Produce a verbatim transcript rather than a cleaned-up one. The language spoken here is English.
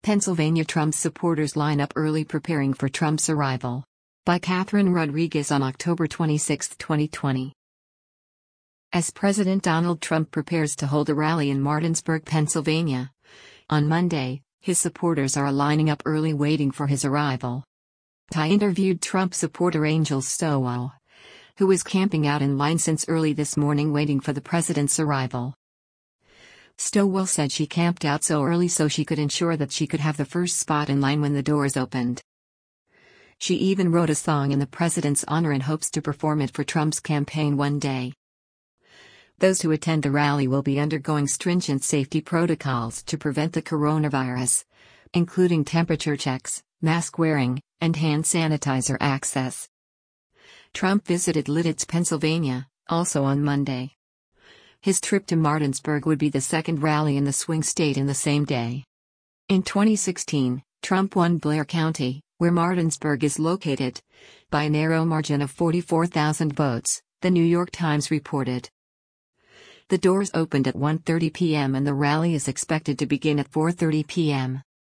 Pennsylvania Trump supporters line up early preparing for Trump's arrival. By Catherine Rodriguez on October twenty-sixth, twenty twenty. As President Donald Trump prepares to hold a rally in Martinsburg, Pennsylvania, on Monday, his supporters are lining up early waiting for his arrival. I interviewed Trump supporter Angel Stowell, who was camping out in line since early this morning waiting for the president's arrival. Stowell said she camped out so early so she could ensure that she could have the first spot in line when the doors opened. She even wrote a song in the president's honor in hopes to perform it for Trump's campaign one day. Those who attend the rally will be undergoing stringent safety protocols to prevent the coronavirus, including temperature checks, mask wearing, and hand sanitizer access. Trump visited Lititz, Pennsylvania, also on Monday. His trip to Martinsburg would be the second rally in the swing state in the same day. In twenty sixteen, Trump won Blair County, where Martinsburg is located, by a narrow margin of forty-four thousand votes, the New York Times reported. The doors opened at one thirty p m and the rally is expected to begin at four thirty p m